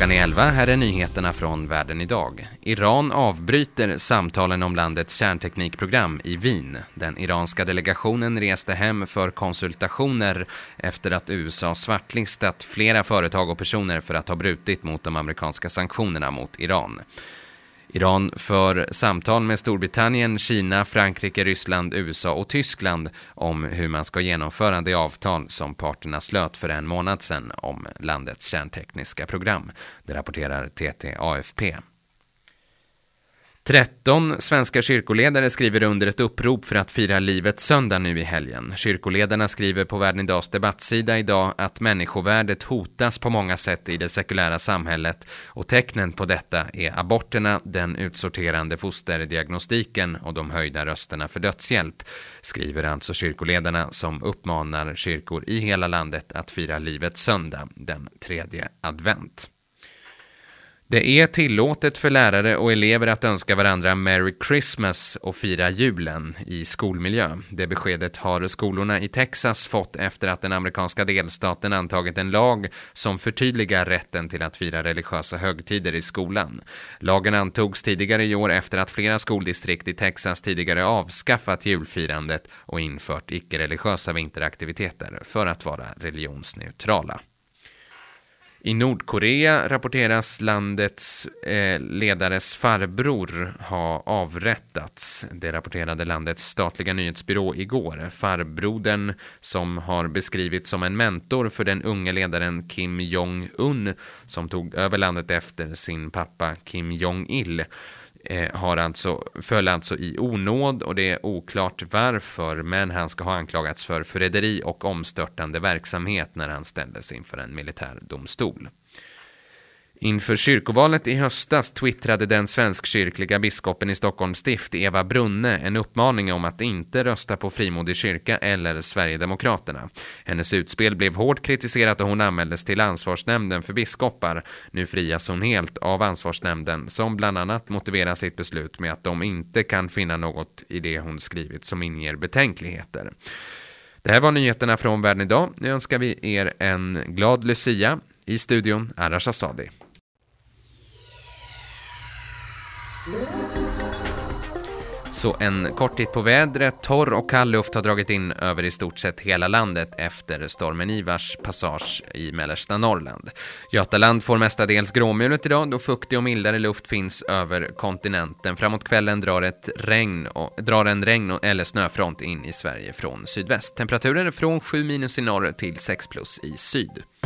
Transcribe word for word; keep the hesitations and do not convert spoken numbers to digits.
Klockan är elva, här är nyheterna från världen idag. Iran avbryter samtalen om landets kärnteknikprogram i Wien. Den iranska delegationen reste hem för konsultationer efter att U S A svartlistat flera företag och personer för att ha brutit mot de amerikanska sanktionerna mot Iran. Iran för samtal med Storbritannien, Kina, Frankrike, Ryssland, U S A och Tyskland om hur man ska genomföra det avtal som parterna slöt för en månad sedan om landets kärntekniska program. Det rapporterar T T A F P. tretton svenska kyrkoledare skriver under ett upprop för att fira livets söndag nu i helgen. Kyrkoledarna skriver på Världen Idags debattsida idag att människovärdet hotas på många sätt i det sekulära samhället och tecknen på detta är aborterna, den utsorterande fosterdiagnostiken och de höjda rösterna för dödshjälp, skriver alltså kyrkoledarna som uppmanar kyrkor i hela landet att fira livets söndag, den tredje advent. Det är tillåtet för lärare och elever att önska varandra Merry Christmas och fira julen i skolmiljö. Det beskedet har skolorna i Texas fått efter att den amerikanska delstaten antagit en lag som förtydligar rätten till att fira religiösa högtider i skolan. Lagen antogs tidigare i år efter att flera skoldistrikt i Texas tidigare avskaffat julfirandet och infört icke-religiösa vinteraktiviteter för att vara religionsneutrala. I Nordkorea rapporteras landets eh, ledares farbror ha avrättats. Det rapporterade landets statliga nyhetsbyrå igår. Farbrodern, som har beskrivits som en mentor för den unge ledaren Kim Jong-un, som tog över landet efter sin pappa Kim Jong-il, Eh, har alltså, föll alltså i onåd och det är oklart varför, men han ska ha anklagats för förräderi och omstörtande verksamhet när han ställdes inför en militärdomstol. Inför kyrkovalet i höstas twittrade den svenskkyrkliga biskopen i Stockholms stift Eva Brunne en uppmaning om att inte rösta på Frimodig kyrka eller Sverigedemokraterna. Hennes utspel blev hårt kritiserat och hon anmäldes till ansvarsnämnden för biskopar. Nu frias hon helt av ansvarsnämnden som bland annat motiverar sitt beslut med att de inte kan finna något i det hon skrivit som inger betänkligheter. Det här var nyheterna från världen idag. Nu önskar vi er en glad Lucia. I studion Arash Asadi. Så en kort titt på vädret. Torr och kall luft har dragit in över i stort sett hela landet efter stormen Ivars passage i mellersta Norrland. Götaland får mestadels gråmulet idag då fuktig och mildare luft finns över kontinenten. Framåt kvällen drar, ett regn och, drar en regn eller snöfront in i Sverige från sydväst. Temperaturer från sju minus i norr till sex plus i syd.